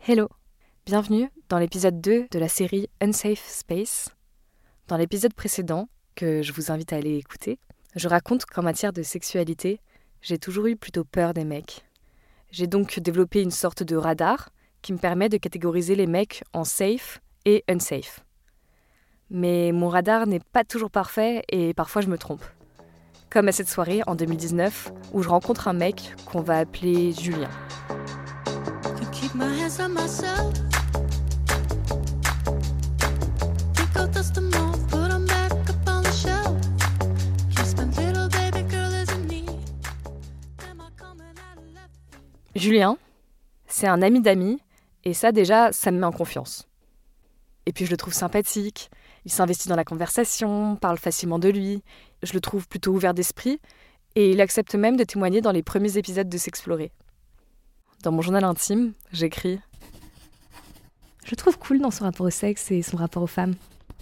Hello, bienvenue dans l'épisode 2 de la série Unsafe Space. Dans l'épisode précédent, que je vous invite à aller écouter, je raconte qu'en matière de sexualité, j'ai toujours eu plutôt peur des mecs. J'ai donc développé une sorte de radar qui me permet de catégoriser les mecs en safe et unsafe. Mais mon radar n'est pas toujours parfait et parfois je me trompe. Comme à cette soirée en 2019 où je rencontre un mec qu'on va appeler Julien. Julien, c'est un ami d'amis et ça déjà, ça me met en confiance. Et puis je le trouve sympathique, il s'investit dans la conversation, parle facilement de lui, je le trouve plutôt ouvert d'esprit et il accepte même de témoigner dans les premiers épisodes de S'explorer. Dans mon journal intime, j'écris « Je le trouve cool dans son rapport au sexe et son rapport aux femmes. »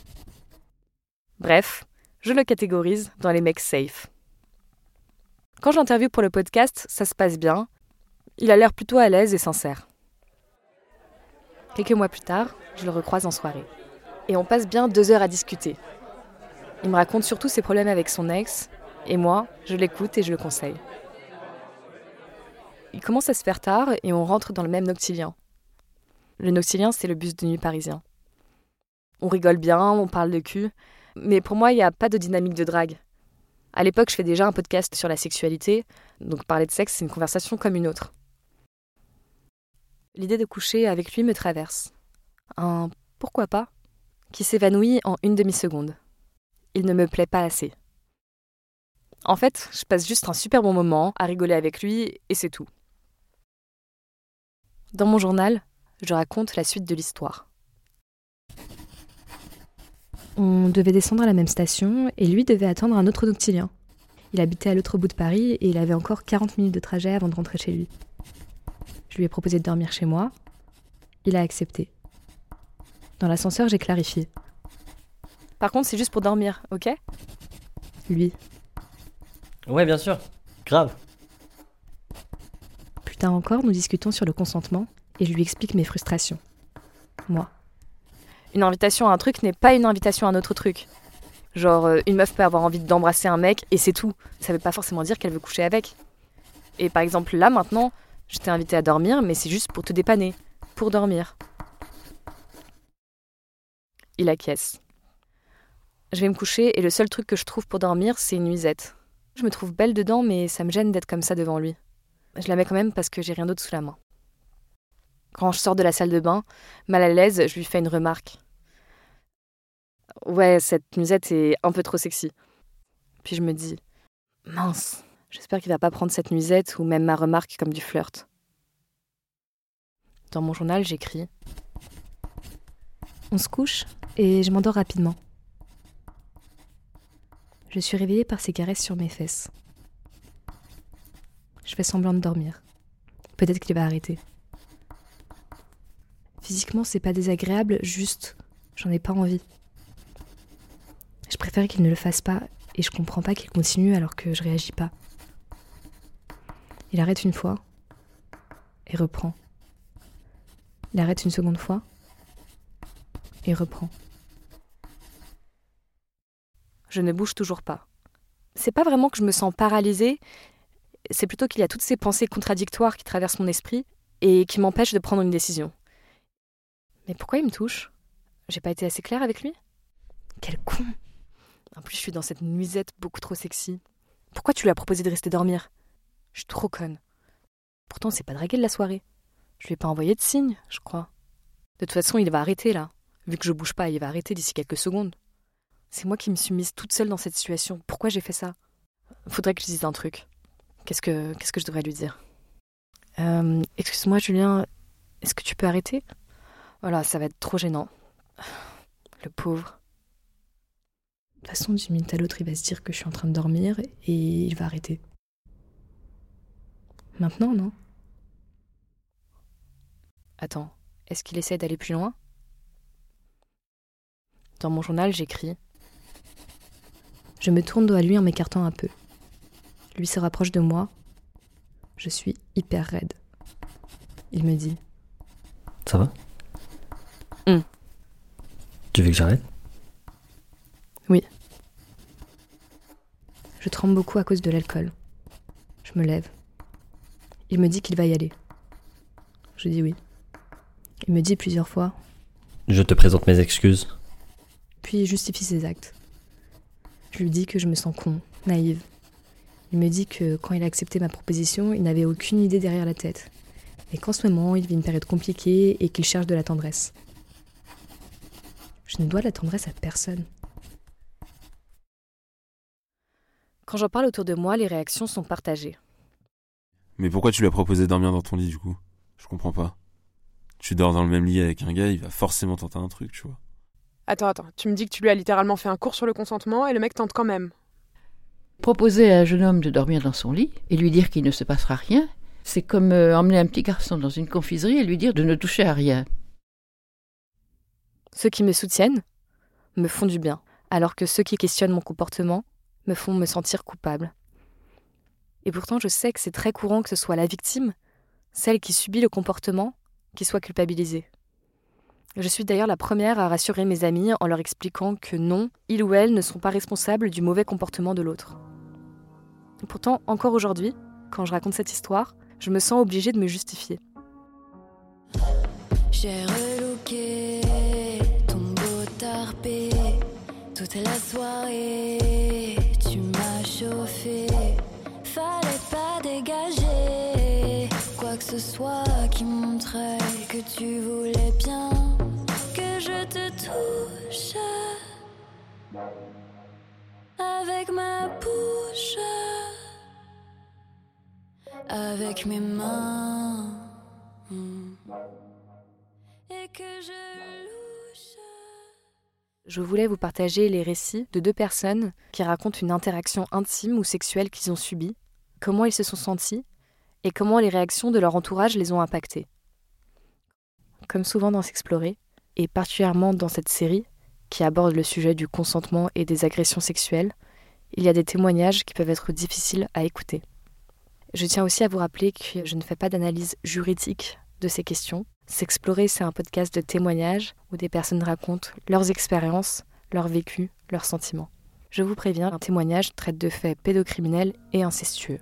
Bref, je le catégorise dans les mecs safe. Quand je l'interviewe pour le podcast, ça se passe bien. Il a l'air plutôt à l'aise et sincère. Quelques mois plus tard, je le recroise en soirée. Et on passe bien 2 heures à discuter. Il me raconte surtout ses problèmes avec son ex, et moi, je l'écoute et je le conseille. Il commence à se faire tard et on rentre dans le même Noctilien. Le Noctilien, c'est le bus de nuit parisien. On rigole bien, on parle de cul, mais pour moi, il n'y a pas de dynamique de drague. À l'époque, je fais déjà un podcast sur la sexualité, donc parler de sexe, c'est une conversation comme une autre. L'idée de coucher avec lui me traverse. Un « pourquoi pas ?» qui s'évanouit en une demi-seconde. Il ne me plaît pas assez. En fait, je passe juste un super bon moment à rigoler avec lui et c'est tout. Dans mon journal, je raconte la suite de l'histoire. On devait descendre à la même station et lui devait attendre un autre Noctilien. Il habitait à l'autre bout de Paris et il avait encore 40 minutes de trajet avant de rentrer chez lui. Je lui ai proposé de dormir chez moi. Il a accepté. Dans l'ascenseur, j'ai clarifié. Par contre, c'est juste pour dormir, ok ? Lui. Ouais, bien sûr. Grave. Plus tard encore, nous discutons sur le consentement et je lui explique mes frustrations. Moi. Une invitation à un truc n'est pas une invitation à un autre truc. Genre, une meuf peut avoir envie d'embrasser un mec et c'est tout. Ça veut pas forcément dire qu'elle veut coucher avec. Et par exemple, là, maintenant, je t'ai invité à dormir, mais c'est juste pour te dépanner. Pour dormir. Il acquiesce. Je vais me coucher et le seul truc que je trouve pour dormir, c'est une nuisette. Je me trouve belle dedans, mais ça me gêne d'être comme ça devant lui. Je la mets quand même parce que j'ai rien d'autre sous la main. Quand je sors de la salle de bain, mal à l'aise, je lui fais une remarque. Ouais, cette nuisette est un peu trop sexy. Puis je me dis, mince, j'espère qu'il va pas prendre cette nuisette ou même ma remarque comme du flirt. Dans mon journal, j'écris. On se couche et je m'endors rapidement. Je suis réveillée par ses caresses sur mes fesses. Je fais semblant de dormir. Peut-être qu'il va arrêter. Physiquement, c'est pas désagréable, juste, j'en ai pas envie. Je préfère qu'il ne le fasse pas et je comprends pas qu'il continue alors que je réagis pas. Il arrête une fois et reprend. Il arrête une seconde fois et reprend. Je ne bouge toujours pas. C'est pas vraiment que je me sens paralysée, c'est plutôt qu'il y a toutes ces pensées contradictoires qui traversent mon esprit et qui m'empêchent de prendre une décision. Mais pourquoi il me touche ? J'ai pas été assez claire avec lui ? Quel con ! En plus, je suis dans cette nuisette beaucoup trop sexy. Pourquoi tu lui as proposé de rester dormir ? Je suis trop conne. Pourtant, c'est pas dragué de la soirée. Je lui ai pas envoyé de signe, je crois. De toute façon, il va arrêter là. Vu que je bouge pas, il va arrêter d'ici quelques secondes. C'est moi qui me suis mise toute seule dans cette situation. Pourquoi j'ai fait ça ? Faudrait que je dise un truc. Qu'est-ce que je devrais lui dire ? Excuse-moi, Julien, est-ce que tu peux arrêter ? Voilà, ça va être trop gênant. Le pauvre. De toute façon, d'une minute à l'autre, il va se dire que je suis en train de dormir et il va arrêter. Maintenant, non ? Attends, est-ce qu'il essaie d'aller plus loin ? Dans mon journal, j'écris. Je me tourne dos à lui en m'écartant un peu. Lui se rapproche de moi. Je suis hyper raide. Il me dit « De toute Ça va? Hum. Tu veux que j'arrête? Oui. Je tremble beaucoup à cause de l'alcool. Je me lève. Il me dit qu'il va y aller. Je dis oui. Il me dit plusieurs fois, Je te présente mes excuses. puis il justifie ses actes. Je lui dis que je me sens con, naïve. Il me dit que quand il a accepté ma proposition, il n'avait aucune idée derrière la tête. Et qu'en ce moment, il vit une période compliquée et qu'il cherche de la tendresse. Je ne dois de la tendresse à personne. Quand j'en parle autour de moi, les réactions sont partagées. Mais pourquoi tu lui as proposé de dormir dans ton lit, du coup? Je comprends pas. Tu dors dans le même lit avec un gars, il va forcément tenter un truc, tu vois. Attends, tu me dis que tu lui as littéralement fait un cours sur le consentement et le mec tente quand même. Proposer à un jeune homme de dormir dans son lit et lui dire qu'il ne se passera rien, c'est comme emmener un petit garçon dans une confiserie et lui dire de ne toucher à rien. Ceux qui me soutiennent me font du bien, alors que ceux qui questionnent mon comportement me font me sentir coupable. Et pourtant, je sais que c'est très courant que ce soit la victime, celle qui subit le comportement, qui soit culpabilisée. Je suis d'ailleurs la première à rassurer mes amis en leur expliquant que non, ils ou elles ne sont pas responsables du mauvais comportement de l'autre. Et pourtant, encore aujourd'hui, quand je raconte cette histoire, je me sens obligée de me justifier. J'ai relooké ton beau tarpé toute la soirée. Tu m'as chauffé, fallait pas dégager quoi que ce soit qui montrait que tu voulais bien que je te touche avec ma bouche, avec mes mains. Et que je louche. Je voulais vous partager les récits de 2 personnes qui racontent une interaction intime ou sexuelle qu'ils ont subie, comment ils se sont sentis et comment les réactions de leur entourage les ont impactés. Comme souvent dans S'explorer, et particulièrement dans cette série qui aborde le sujet du consentement et des agressions sexuelles, il y a des témoignages qui peuvent être difficiles à écouter. Je tiens aussi à vous rappeler que je ne fais pas d'analyse juridique de ces questions. S'explorer, c'est un podcast de témoignages où des personnes racontent leurs expériences, leur vécu, leurs sentiments. Je vous préviens, un témoignage traite de faits pédocriminels et incestueux.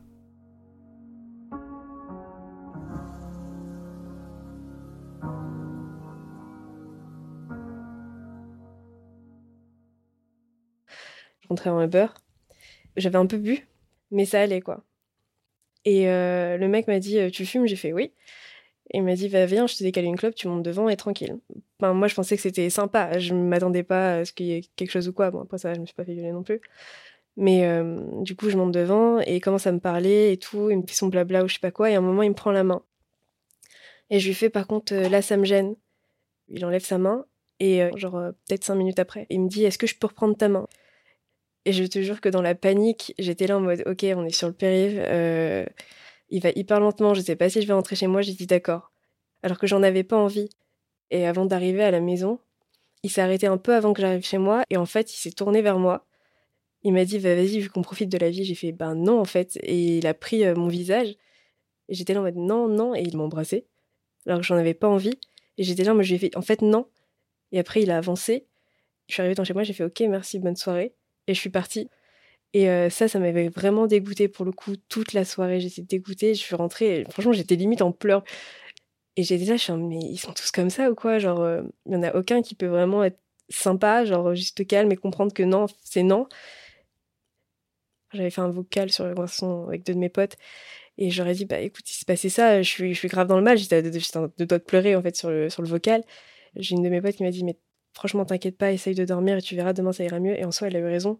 Je rentrais en Uber. J'avais un peu bu, mais ça allait, quoi. Et le mec m'a dit « Tu fumes ?» J'ai fait « Oui ». Et il m'a dit « Va, viens, je te décale une clope, tu montes devant et tranquille. » Enfin, moi, je pensais que c'était sympa. Je ne m'attendais pas à ce qu'il y ait quelque chose ou quoi. Bon, après ça, je me suis pas fait violer non plus. Mais du coup, je monte devant et il commence à me parler et tout. Il me fait son blabla ou je sais pas quoi. Et à un moment, il me prend la main. Et je lui fais « Par contre, là, ça me gêne. » Il enlève sa main et peut-être 5 minutes après, il me dit « Est-ce que je peux reprendre ta main ?» Et je te jure que dans la panique, j'étais là en mode « Ok, on est sur le périph'. Il va hyper lentement, je sais pas si je vais rentrer chez moi. » J'ai dit « D'accord. » Alors que j'en avais pas envie. Et avant d'arriver à la maison, il s'est arrêté un peu avant que j'arrive chez moi. Et en fait, il s'est tourné vers moi. Il m'a dit Vas-y, vu qu'on profite de la vie. » J'ai fait « Ben non, en fait. » Et il a pris mon visage. Et j'étais là en mode « Non, non. » Et il m'a embrassé. Alors que j'en avais pas envie. Et j'étais là, moi je lui ai fait « En fait, non. » Et après, il a avancé. Je suis arrivée dans chez moi, j'ai fait « Ok, merci, bonne soirée. » Et je suis partie. Et ça m'avait vraiment dégoûtée pour le coup. Toute la soirée, j'étais dégoûtée. Je suis rentrée. Et franchement, j'étais limite en pleurs. Et j'étais là, je suis en, mais ils sont tous comme ça ou quoi? Genre, il y en a aucun qui peut vraiment être sympa, genre juste calme et comprendre que non, c'est non. J'avais fait un vocal sur le garçon avec 2 de mes potes et j'aurais dit, bah écoute, il s'est passé ça, je suis grave dans le mal. J'étais à 2 doigts de pleurer en fait sur le vocal. J'ai une de mes potes qui m'a dit, mais franchement, t'inquiète pas, essaye de dormir et tu verras, demain ça ira mieux. Et en soi, elle a eu raison.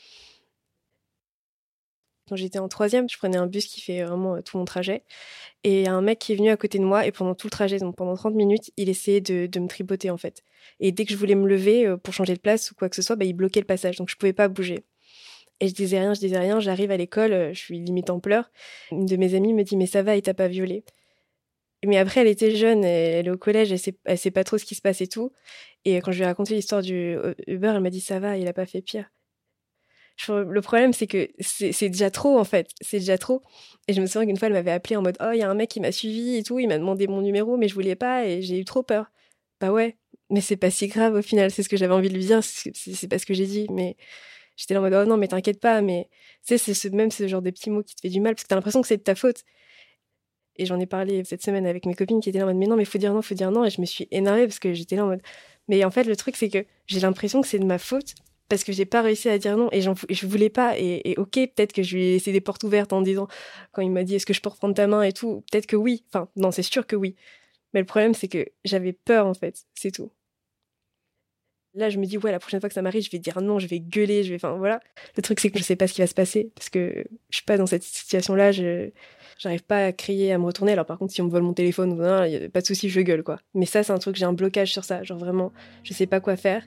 Quand j'étais en 3e, je prenais un bus qui fait vraiment tout mon trajet. Et il y a un mec qui est venu à côté de moi et pendant tout le trajet, donc pendant 30 minutes, il essayait de me tripoter en fait. Et dès que je voulais me lever pour changer de place ou quoi que ce soit, bah, il bloquait le passage, donc je pouvais pas bouger. Et je disais rien, j'arrive à l'école, je suis limite en pleurs. Une de mes amies me dit « Mais ça va, il t'a pas violée ?» Mais après, elle était jeune, elle est au collège, elle sait pas trop ce qui se passe et tout. Et quand je lui ai raconté l'histoire du Uber, elle m'a dit « Ça va, il a pas fait pire. » Le problème, c'est que c'est déjà trop, en fait. C'est déjà trop. Et je me souviens qu'une fois, elle m'avait appelé en mode « Oh, il y a un mec qui m'a suivi et tout, il m'a demandé mon numéro, mais je voulais pas et j'ai eu trop peur. » Bah ouais, mais c'est pas si grave au final, c'est ce que j'avais envie de lui dire, c'est pas ce que j'ai dit, mais j'étais là en mode « Oh non, mais t'inquiète pas, mais... » Tu sais, c'est même ce genre de petits mots qui te fait du mal, parce que t'as l'impression que c'est de ta faute. Et j'en ai parlé cette semaine avec mes copines qui étaient là en mode « Mais non, mais faut dire non. » Et je me suis énervée parce que j'étais là en mode... Mais en fait, le truc, c'est que j'ai l'impression que c'est de ma faute parce que j'ai pas réussi à dire non et je voulais pas. Et ok, peut-être que je lui ai laissé des portes ouvertes en disant, quand il m'a dit est-ce que je peux reprendre ta main et tout, peut-être que oui. Enfin, non, c'est sûr que oui. Mais le problème, c'est que j'avais peur en fait, c'est tout. Là, je me dis, ouais, la prochaine fois que ça m'arrive, je vais dire non, je vais gueuler, enfin voilà. Le truc, c'est que je sais pas ce qui va se passer parce que je suis pas dans cette situation-là, j'arrive pas à crier, à me retourner. Alors par contre, si on me vole mon téléphone, y a pas de souci, je gueule quoi. Mais ça, c'est un truc, j'ai un blocage sur ça. Genre vraiment, je sais pas quoi faire.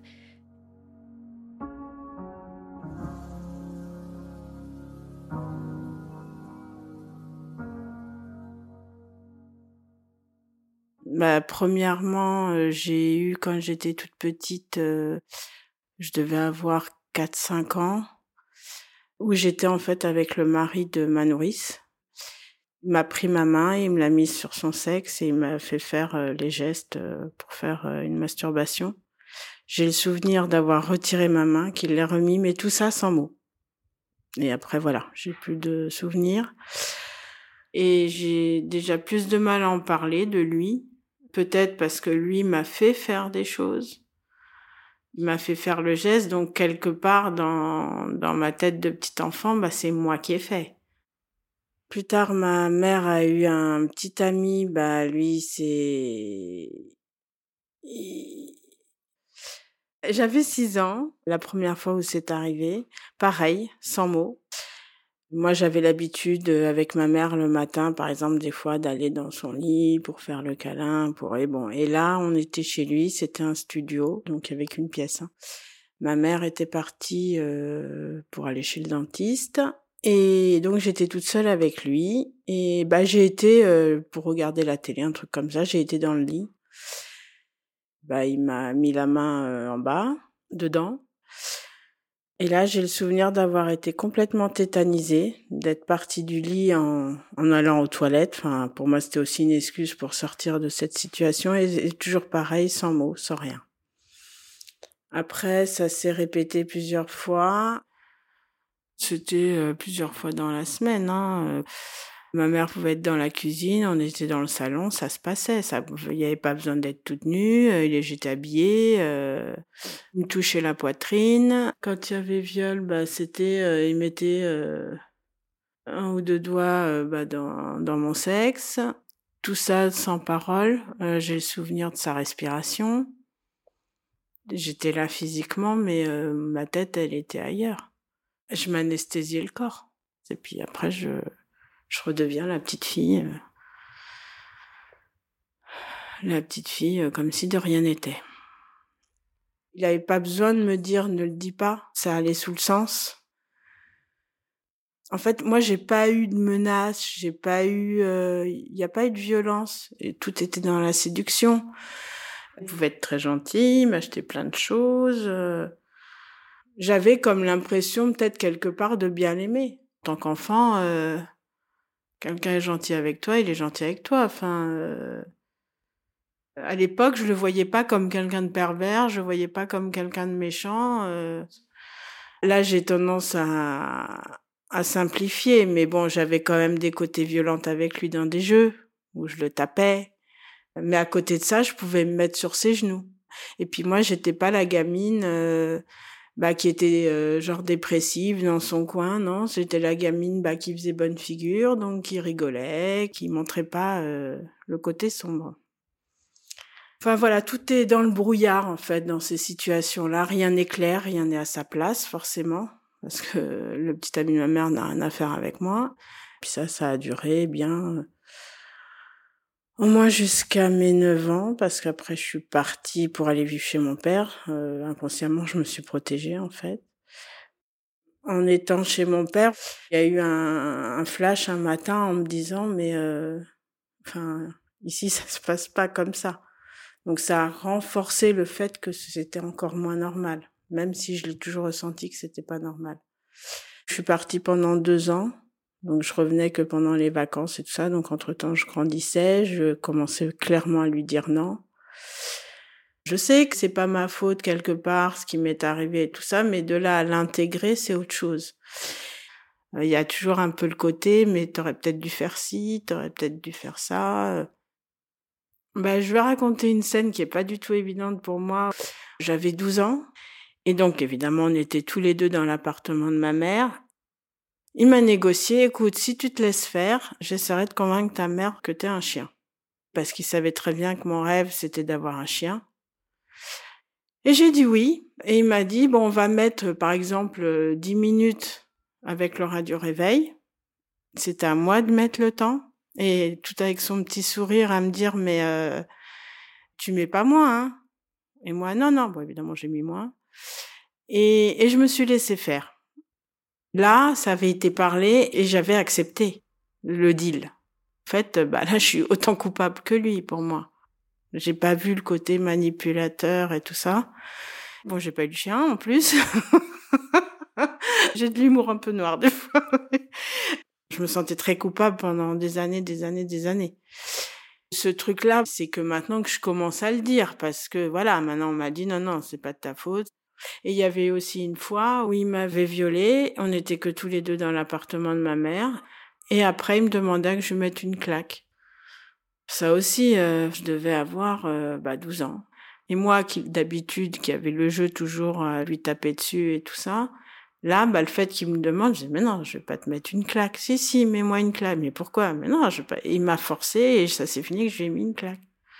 Premièrement, j'ai eu quand j'étais toute petite, je devais avoir 4-5 ans, où j'étais en fait avec le mari de ma nourrice. Il m'a pris ma main, il me l'a mise sur son sexe et il m'a fait faire les gestes pour faire une masturbation. J'ai le souvenir d'avoir retiré ma main, qu'il l'ait remis, mais tout ça sans mots. Et après voilà, j'ai plus de souvenirs. Et j'ai déjà plus de mal à en parler de lui. Peut-être parce que lui m'a fait faire des choses. Il m'a fait faire le geste, donc quelque part dans ma tête de petit enfant, c'est moi qui ai fait. Plus tard, ma mère a eu un petit ami, lui J'avais 6 ans, la première fois où c'est arrivé. Pareil, sans mots. Moi, j'avais l'habitude, avec ma mère, le matin, par exemple, des fois, d'aller dans son lit pour faire le câlin, Et là, on était chez lui, c'était un studio, donc avec une pièce. Ma mère était partie pour aller chez le dentiste. Et donc, j'étais toute seule avec lui. Et j'ai été, pour regarder la télé, un truc comme ça, j'ai été dans le lit. Il m'a mis la main en bas, dedans. Et là, j'ai le souvenir d'avoir été complètement tétanisée, d'être partie du lit en allant aux toilettes. Enfin, pour moi, c'était aussi une excuse pour sortir de cette situation. Et toujours pareil, sans mots, sans rien. Après, ça s'est répété plusieurs fois. C'était plusieurs fois dans la semaine. Ma mère pouvait être dans la cuisine, on était dans le salon, ça se passait. Il n'y avait pas besoin d'être toute nue, j'étais habillée, il me touchait la poitrine. Quand il y avait viol, c'était, il mettait 1 ou 2 doigts dans mon sexe. Tout ça sans parole. J'ai le souvenir de sa respiration. J'étais là physiquement, mais ma tête, elle était ailleurs. Je m'anesthésiais le corps. Et puis après, je redeviens la petite fille comme si de rien n'était. Il n'avait pas besoin de me dire ne le dis pas, ça allait sous le sens. En fait, moi, j'ai pas eu de menaces, il y a pas eu de violence, et tout était dans la séduction. Il pouvait être très gentil, m'acheter plein de choses. J'avais comme l'impression, peut-être quelque part, de bien l'aimer. En tant qu'enfant, quelqu'un est gentil avec toi, il est gentil avec toi. Enfin, à l'époque, je le voyais pas comme quelqu'un de pervers, je le voyais pas comme quelqu'un de méchant. Là, j'ai tendance à simplifier, mais bon, j'avais quand même des côtés violents avec lui dans des jeux où je le tapais. Mais à côté de ça, je pouvais me mettre sur ses genoux. Et puis moi, j'étais pas la gamine qui était genre dépressive dans son coin, non, c'était la gamine qui faisait bonne figure, donc qui rigolait, qui montrait pas le côté sombre. Enfin voilà, tout est dans le brouillard en fait dans ces situations-là, rien n'est clair, rien n'est à sa place forcément, parce que le petit ami de ma mère n'a rien à faire avec moi. Puis ça a duré bien au moins jusqu'à mes 9 ans, parce qu'après je suis partie pour aller vivre chez mon père. Inconsciemment, je me suis protégée en fait. En étant chez mon père, il y a eu un flash un matin en me disant mais ici ça se passe pas comme ça. Donc ça a renforcé le fait que c'était encore moins normal, même si je l'ai toujours ressenti que c'était pas normal. Je suis partie pendant 2 ans. Donc, je revenais que pendant les vacances et tout ça. Donc, entre-temps, je grandissais. Je commençais clairement à lui dire non. Je sais que c'est pas ma faute quelque part, ce qui m'est arrivé et tout ça, mais de là à l'intégrer, c'est autre chose. Il y a toujours un peu le côté, mais t'aurais peut-être dû faire ci, t'aurais peut-être dû faire ça. Je vais raconter une scène qui est pas du tout évidente pour moi. J'avais 12 ans. Et donc, évidemment, on était tous les deux dans l'appartement de ma mère. Il m'a négocié, écoute, si tu te laisses faire, j'essaierai de convaincre ta mère que t'es un chien. Parce qu'il savait très bien que mon rêve, c'était d'avoir un chien. Et j'ai dit oui. Et il m'a dit, bon, on va mettre, par exemple, 10 minutes avec le radio réveil. C'était à moi de mettre le temps. Et tout avec son petit sourire à me dire, mais tu mets pas moins, hein. Et moi, non. Bon, évidemment, j'ai mis moins. Et je me suis laissée faire. Là, ça avait été parlé et j'avais accepté le deal. En fait, là, je suis autant coupable que lui pour moi. J'ai pas vu le côté manipulateur et tout ça. Bon, j'ai pas eu le chien en plus. J'ai de l'humour un peu noir des fois. Je me sentais très coupable pendant des années. Ce truc-là, c'est que maintenant que je commence à le dire, parce que voilà, maintenant on m'a dit non, c'est pas de ta faute. Et il y avait aussi une fois où il m'avait violée, on n'était que tous les deux dans l'appartement de ma mère, et après il me demandait que je lui mette une claque. Ça aussi, je devais avoir 12 ans. Et moi, d'habitude, qui avait le jeu toujours à lui taper dessus et tout ça, là, le fait qu'il me demande, je dis, mais non, je vais pas te mettre une claque. Si, mets-moi une claque. Mais pourquoi? Mais non, je vais pas. Et il m'a forcé et ça s'est fini que je lui ai mis une claque.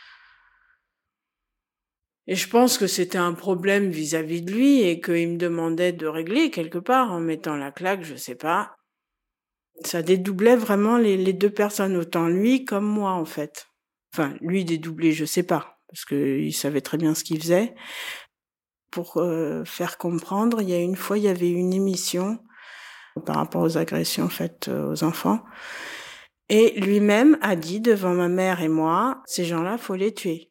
Et je pense que c'était un problème vis-à-vis de lui et qu'il me demandait de régler quelque part en mettant la claque, je sais pas. Ça dédoublait vraiment les deux personnes, autant lui comme moi, en fait. Enfin, lui dédoublé, je sais pas, parce que il savait très bien ce qu'il faisait. Pour faire comprendre, il y a une fois, il y avait une émission par rapport aux agressions faites aux enfants. Et lui-même a dit devant ma mère et moi, ces gens-là, faut les tuer.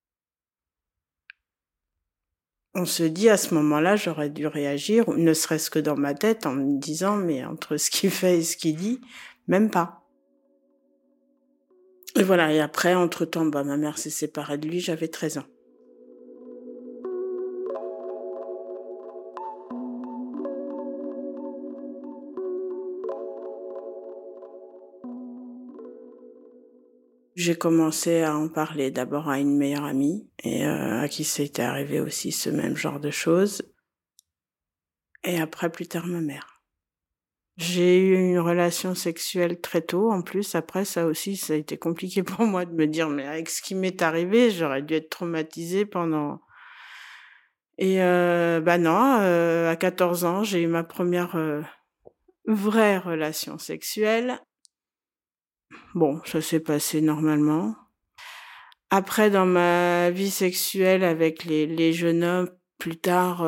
On se dit à ce moment-là, j'aurais dû réagir, ne serait-ce que dans ma tête, en me disant, mais entre ce qu'il fait et ce qu'il dit, même pas. Et voilà, et après, entre-temps, ma mère s'est séparée de lui, j'avais 13 ans. J'ai commencé à en parler d'abord à une meilleure amie et à qui c'était arrivé aussi ce même genre de choses. Et après, plus tard, ma mère. J'ai eu une relation sexuelle très tôt. En plus, après, ça aussi, ça a été compliqué pour moi de me dire, mais avec ce qui m'est arrivé, j'aurais dû être traumatisée pendant... Et à 14 ans, j'ai eu ma première vraie relation sexuelle. Bon, ça s'est passé normalement. Après, dans ma vie sexuelle avec les jeunes hommes, plus tard,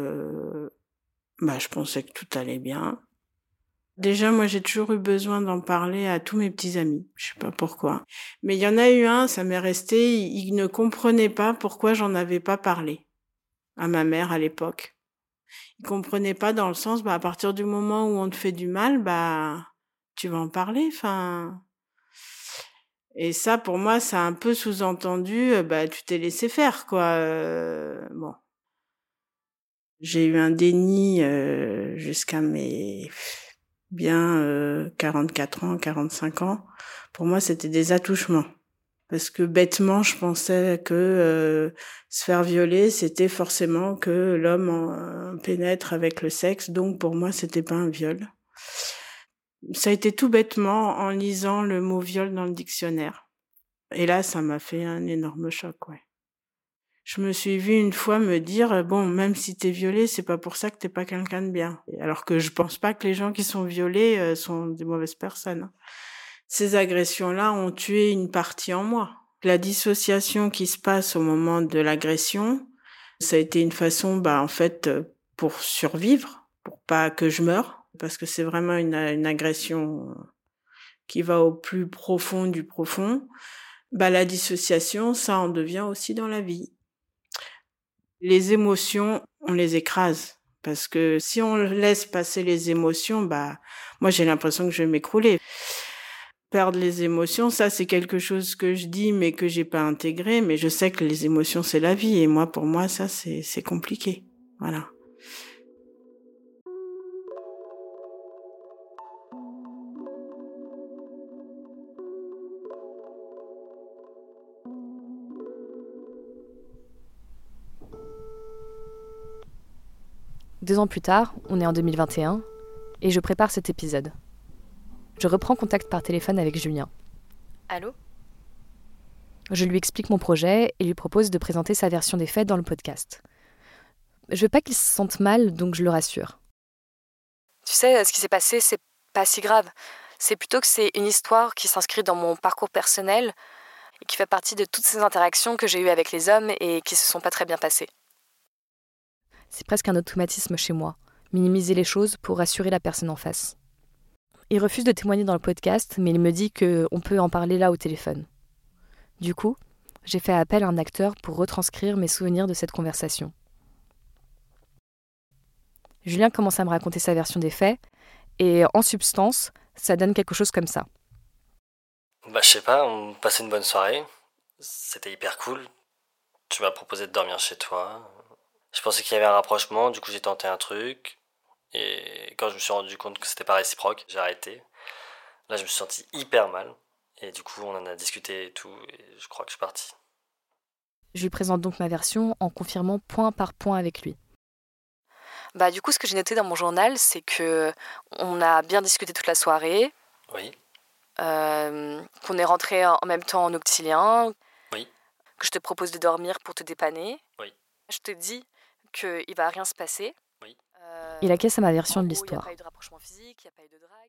je pensais que tout allait bien. Déjà, moi, j'ai toujours eu besoin d'en parler à tous mes petits amis. Je sais pas pourquoi. Mais il y en a eu un, ça m'est resté, il ne comprenait pas pourquoi j'en avais pas parlé à ma mère à l'époque. Il comprenait pas dans le sens, à partir du moment où on te fait du mal, tu vas en parler, Et ça, pour moi, ça a un peu sous-entendu, tu t'es laissé faire, quoi. Bon. J'ai eu un déni jusqu'à mes 44 ans, 45 ans. Pour moi, c'était des attouchements. Parce que bêtement, je pensais que se faire violer, c'était forcément que l'homme pénètre avec le sexe. Donc, pour moi, c'était pas un viol. Ça a été tout bêtement en lisant le mot viol dans le dictionnaire. Et là, ça m'a fait un énorme choc, ouais. Je me suis vue une fois me dire, même si t'es violée, c'est pas pour ça que t'es pas quelqu'un de bien. Alors que je pense pas que les gens qui sont violés sont des mauvaises personnes. Ces agressions-là ont tué une partie en moi. La dissociation qui se passe au moment de l'agression, ça a été une façon, pour survivre, pour pas que je meure. Parce que c'est vraiment une agression qui va au plus profond du profond. La dissociation, ça en devient aussi dans la vie. Les émotions, on les écrase Parce que si on laisse passer les émotions, moi j'ai l'impression que je vais m'écrouler. Perdre les émotions, ça c'est quelque chose que je dis mais que j'ai pas intégré, mais je sais que les émotions c'est la vie et pour moi ça c'est compliqué. Voilà. Deux ans plus tard, on est en 2021, et je prépare cet épisode. Je reprends contact par téléphone avec Julien. Allô ? Je lui explique mon projet et lui propose de présenter sa version des faits dans le podcast. Je veux pas qu'il se sente mal, donc je le rassure. Tu sais, ce qui s'est passé, c'est pas si grave. C'est plutôt que c'est une histoire qui s'inscrit dans mon parcours personnel et qui fait partie de toutes ces interactions que j'ai eues avec les hommes et qui se sont pas très bien passées. C'est presque un automatisme chez moi, minimiser les choses pour rassurer la personne en face. Il refuse de témoigner dans le podcast, mais il me dit qu'on peut en parler là au téléphone. Du coup, j'ai fait appel à un acteur pour retranscrire mes souvenirs de cette conversation. Julien commence à me raconter sa version des faits, et en substance, ça donne quelque chose comme ça. Je sais pas, on passait une bonne soirée. C'était hyper cool. Tu m'as proposé de dormir chez toi. Je pensais qu'il y avait un rapprochement, du coup j'ai tenté un truc. Et quand je me suis rendu compte que c'était pas réciproque, j'ai arrêté. Là, je me suis senti hyper mal. Et du coup, on en a discuté et tout. Et je crois que je suis parti. Je lui présente donc ma version en confirmant point par point avec lui. Du coup, ce que j'ai noté dans mon journal, c'est que on a bien discuté toute la soirée. Oui. Qu'on est rentré en même temps en octilien. Oui. Que je te propose de dormir pour te dépanner. Oui. Je te dis qu'il va rien se passer. Oui. Il acquiesce à ma version de l'histoire. Il n'y a pas eu de rapprochement physique, il n'y a pas eu de drague.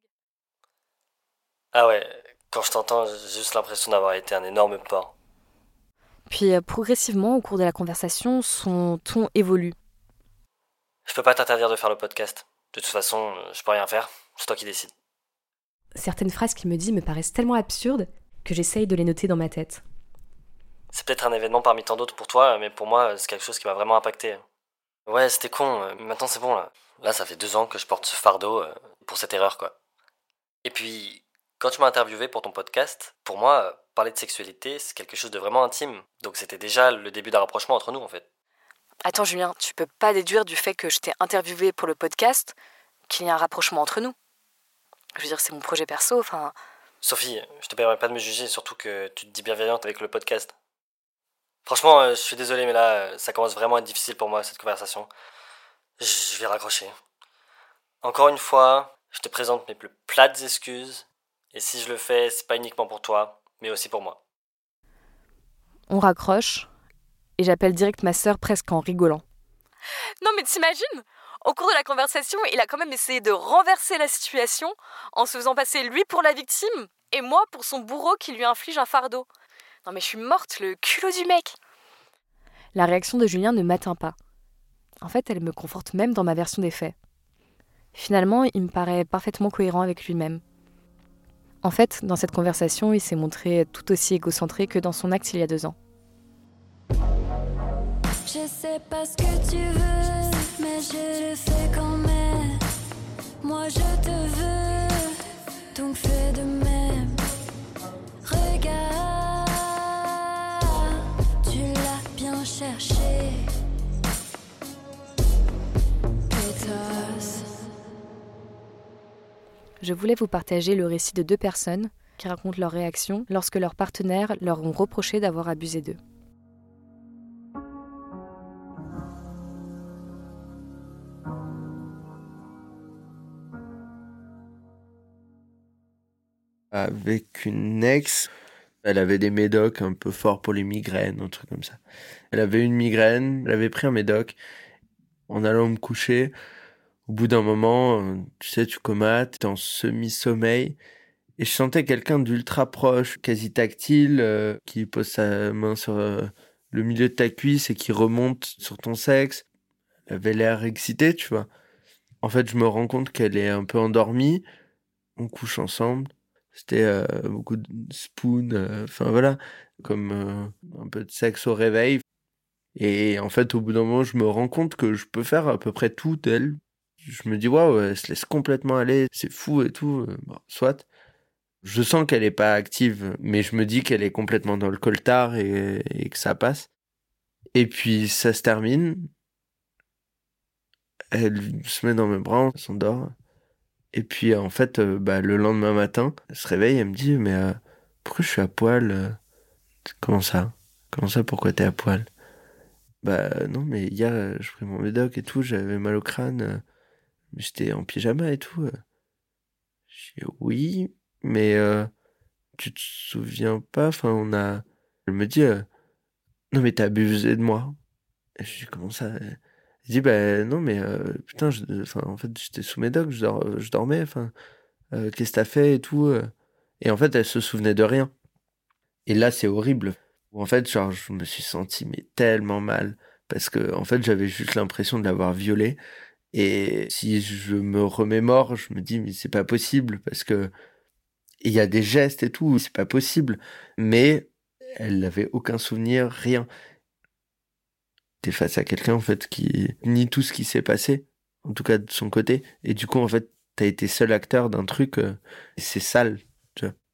Ah ouais, quand je t'entends, j'ai juste l'impression d'avoir été un énorme porc. Puis progressivement, au cours de la conversation, son ton évolue. Je peux pas t'interdire de faire le podcast. De toute façon, je peux rien faire. C'est toi qui décides. Certaines phrases qu'il me dit me paraissent tellement absurdes que j'essaye de les noter dans ma tête. C'est peut-être un événement parmi tant d'autres pour toi, mais pour moi, c'est quelque chose qui m'a vraiment impacté. Ouais, c'était con, mais maintenant c'est bon là. Là, ça fait 2 ans que je porte ce fardeau pour cette erreur, quoi. Et puis, quand tu m'as interviewé pour ton podcast, pour moi, parler de sexualité, c'est quelque chose de vraiment intime. Donc c'était déjà le début d'un rapprochement entre nous, en fait. Attends, Julien, tu peux pas déduire du fait que je t'ai interviewé pour le podcast qu'il y a un rapprochement entre nous. Je veux dire, c'est mon projet perso, enfin... Sophie, je te permets pas de me juger, surtout que tu te dis bienveillante avec le podcast. Franchement, je suis désolé, mais là, ça commence vraiment à être difficile pour moi, cette conversation. Je vais raccrocher. Encore une fois, je te présente mes plus plates excuses. Et si je le fais, c'est pas uniquement pour toi, mais aussi pour moi. On raccroche, et j'appelle direct ma sœur presque en rigolant. Non mais t'imagines ? Au cours de la conversation, il a quand même essayé de renverser la situation en se faisant passer lui pour la victime et moi pour son bourreau qui lui inflige un fardeau. Non mais je suis morte, le culot du mec. La réaction de Julien ne m'atteint pas. En fait, elle me conforte même dans ma version des faits. Finalement, il me paraît parfaitement cohérent avec lui-même. En fait, dans cette conversation, il s'est montré tout aussi égocentré que dans son acte il y a 2 ans. Je sais pas ce que tu veux, mais je le fais quand même. Moi je te veux, donc fais de même. Regarde, tu l'as bien cherché. Pétasse. Je voulais vous partager le récit de 2 personnes qui racontent leur réaction lorsque leurs partenaires leur ont reproché d'avoir abusé d'eux. Avec une ex, elle avait des médocs un peu forts pour les migraines, un truc comme ça. Elle avait une migraine, elle avait pris un médoc. En allant me coucher, au bout d'un moment, tu sais, tu comates, t'es en semi-sommeil. Et je sentais quelqu'un d'ultra proche, quasi tactile, qui pose sa main sur le milieu de ta cuisse et qui remonte sur ton sexe. Elle avait l'air excitée, tu vois. En fait, je me rends compte qu'elle est un peu endormie. On couche ensemble. C'était beaucoup de spoon, enfin voilà, comme un peu de sexe au réveil. Et en fait, au bout d'un moment, je me rends compte que je peux faire à peu près tout d'elle. Je me dis, waouh, elle se laisse complètement aller, c'est fou et tout. Bon, soit. Je sens qu'elle est pas active, mais je me dis qu'elle est complètement dans le coltard et que ça passe. Et puis, ça se termine. Elle se met dans mes bras, on s'endort. Et puis, en fait, le lendemain matin, elle se réveille, elle me dit, mais pourquoi je suis à poil? Comment ça? Comment ça, pourquoi t'es à poil? Bah non, mais hier, je pris mon médoc et tout, j'avais mal au crâne, mais j'étais en pyjama et tout. Je dis oui, mais tu te souviens pas? Enfin, Elle me dit, non mais t'as abusé de moi. Et je dis, comment ça? Elle dit, bah non, mais putain, enfin, en fait, j'étais sous médoc, je dormais, enfin, qu'est-ce que t'as fait et tout. Et en fait, elle se souvenait de rien. Et là, c'est horrible. En fait, genre, je me suis senti mais tellement mal parce que en fait, j'avais juste l'impression de l'avoir violée. Et si je me remémore, je me dis mais c'est pas possible parce que il y a des gestes et tout, c'est pas possible. Mais elle n'avait aucun souvenir, rien. T'es face à quelqu'un en fait qui nie tout ce qui s'est passé, en tout cas de son côté. Et du coup, en fait, t'as été seul acteur d'un truc. C'est sale, tu vois.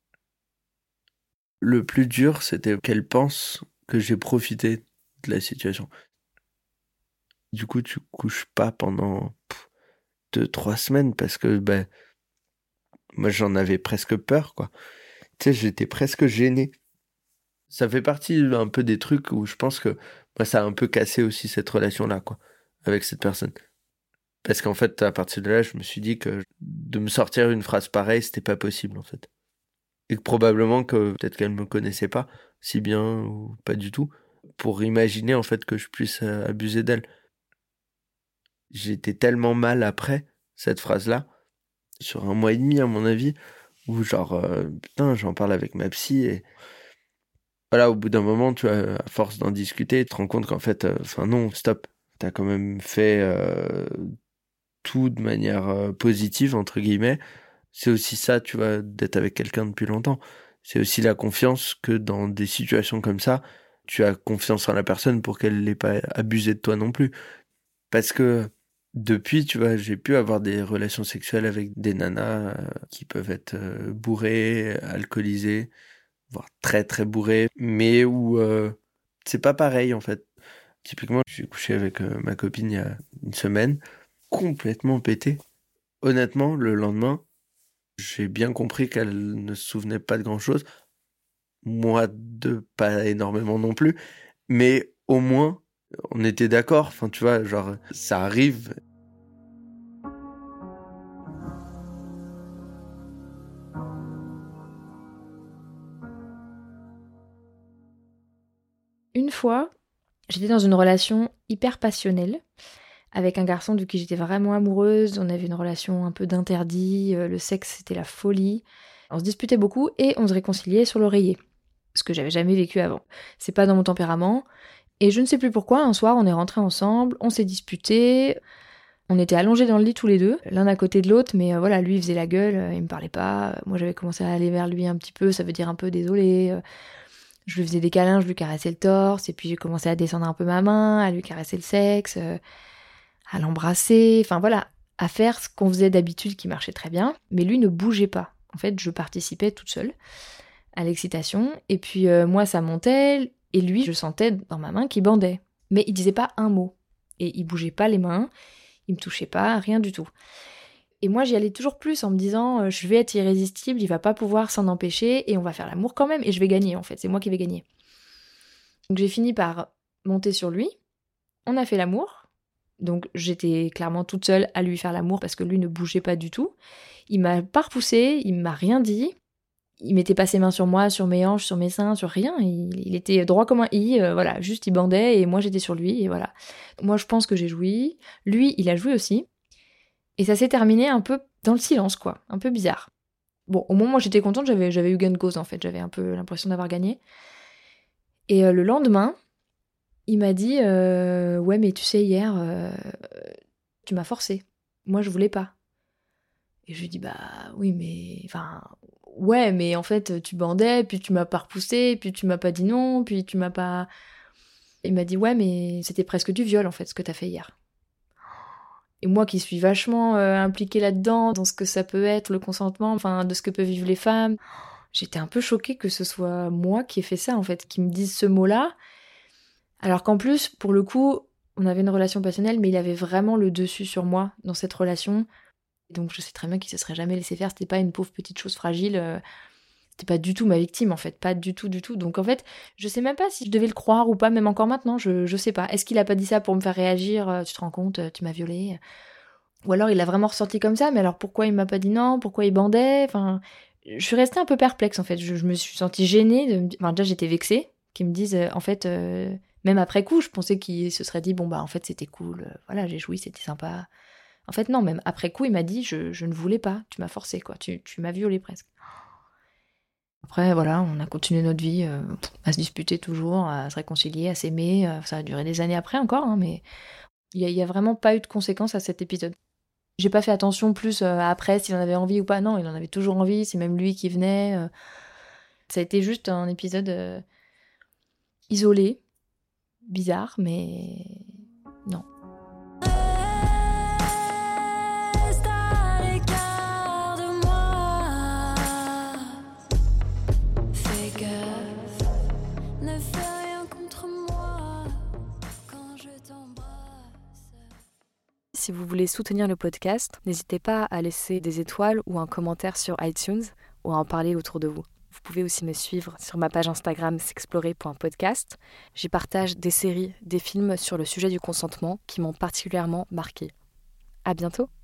Le plus dur, c'était qu'elle pense que j'ai profité de la situation. Du coup, tu couches pas pendant 2-3 semaines parce que moi j'en avais presque peur, quoi. Tu sais, j'étais presque gêné. Ça fait partie un peu des trucs où je pense que moi ça a un peu cassé aussi cette relation-là, quoi, avec cette personne. Parce qu'en fait, à partir de là, je me suis dit que de me sortir une phrase pareille, c'était pas possible, en fait. Et que probablement que peut-être qu'elle me connaissait pas si bien ou pas du tout, pour imaginer en fait que je puisse abuser d'elle. J'étais tellement mal après cette phrase-là, sur 1 mois et demi à mon avis, où genre, putain, j'en parle avec ma psy et voilà, au bout d'un moment, tu vois, à force d'en discuter, tu te rends compte qu'en fait, enfin non, stop, t'as quand même fait tout de manière positive, entre guillemets. C'est aussi ça, tu vois, d'être avec quelqu'un depuis longtemps. C'est aussi la confiance que dans des situations comme ça, tu as confiance en la personne pour qu'elle n'ait pas abusé de toi non plus. Parce que depuis, tu vois, j'ai pu avoir des relations sexuelles avec des nanas qui peuvent être bourrées, alcoolisées, voire très très bourrées, mais où c'est pas pareil en fait. Typiquement, j'ai couché avec ma copine il y a une semaine, complètement pété. Honnêtement, le lendemain, j'ai bien compris qu'elle ne se souvenait pas de grand-chose. Moi, de pas énormément non plus. Mais au moins, on était d'accord. Enfin, tu vois, genre, ça arrive. Une fois, j'étais dans une relation hyper passionnelle avec un garçon de qui j'étais vraiment amoureuse. On avait une relation un peu d'interdit, le sexe c'était la folie. On se disputait beaucoup et on se réconciliait sur l'oreiller, ce que j'avais jamais vécu avant. C'est pas dans mon tempérament. Et je ne sais plus pourquoi, un soir on est rentrés ensemble, on s'est disputés, on était allongés dans le lit tous les deux, l'un à côté de l'autre, mais voilà, lui il faisait la gueule, il me parlait pas. Moi j'avais commencé à aller vers lui un petit peu, ça veut dire un peu désolé. Je lui faisais des câlins, je lui caressais le torse, et puis j'ai commencé à descendre un peu ma main, à lui caresser le sexe, à l'embrasser, enfin voilà, à faire ce qu'on faisait d'habitude qui marchait très bien, mais lui ne bougeait pas. En fait, je participais toute seule à l'excitation, et puis moi ça montait, et lui je sentais dans ma main qu'il bandait. Mais il disait pas un mot, et il bougeait pas les mains, il me touchait pas, rien du tout. Et moi j'y allais toujours plus en me disant je vais être irrésistible, il va pas pouvoir s'en empêcher, et on va faire l'amour quand même, et je vais gagner en fait, c'est moi qui vais gagner. Donc j'ai fini par monter sur lui, on a fait l'amour, donc j'étais clairement toute seule à lui faire l'amour parce que lui ne bougeait pas du tout. Il m'a pas repoussé, il m'a rien dit, il mettait pas ses mains sur moi, sur mes hanches, sur mes seins, sur rien, il était droit comme un i, voilà, juste il bandait et moi j'étais sur lui et voilà. Moi je pense que j'ai joui, lui il a joui aussi, et ça s'est terminé un peu dans le silence quoi, un peu bizarre. Bon, au moment où j'étais contente, j'avais eu gain de cause en fait, j'avais un peu l'impression d'avoir gagné. Et le lendemain, il m'a dit ouais mais tu sais hier tu m'as forcé, moi je voulais pas. Et je lui dis bah oui mais enfin ouais mais en fait tu bandais, puis tu m'as pas repoussé, puis tu m'as pas dit non, puis tu m'as pas... Il m'a dit ouais, mais c'était presque du viol en fait ce que t'as fait hier. Et moi qui suis vachement impliquée là-dedans, dans ce que ça peut être le consentement, enfin de ce que peuvent vivre les femmes, j'étais un peu choquée que ce soit moi qui ai fait ça en fait, qui me dise ce mot-là. Alors qu'en plus, pour le coup, on avait une relation passionnelle, mais il avait vraiment le dessus sur moi dans cette relation. Donc je sais très bien qu'il se serait jamais laissé faire, c'était pas une pauvre petite chose fragile. C'était pas du tout ma victime en fait, pas du tout. Donc en fait, je sais même pas si je devais le croire ou pas, même encore maintenant, je sais pas. Est-ce qu'il a pas dit ça pour me faire réagir, tu te rends compte, tu m'as violée? Ou alors il l'a vraiment ressenti comme ça, mais alors pourquoi il m'a pas dit non? Pourquoi il bandait? Enfin, je suis restée un peu perplexe en fait, je me suis sentie gênée, enfin déjà j'étais vexée, qu'ils me disent en fait, même après coup, je pensais qu'il se serait dit bon bah en fait c'était cool, voilà j'ai joui, c'était sympa. En fait non, même après coup il m'a dit je ne voulais pas, tu m'as forcé quoi, tu m'as violée presque. Après, voilà, on a continué notre vie à se disputer toujours, à se réconcilier, à s'aimer. Ça a duré des années après encore, hein, mais il y a vraiment pas eu de conséquences à cet épisode. J'ai pas fait attention plus après s'il en avait envie ou pas. Non, il en avait toujours envie, c'est même lui qui venait. Ça a été juste un épisode isolé, bizarre, mais non. Si vous voulez soutenir le podcast, n'hésitez pas à laisser des étoiles ou un commentaire sur iTunes ou à en parler autour de vous. Vous pouvez aussi me suivre sur ma page Instagram s'explorer.podcast. J'y partage des séries, des films sur le sujet du consentement qui m'ont particulièrement marquée. À bientôt!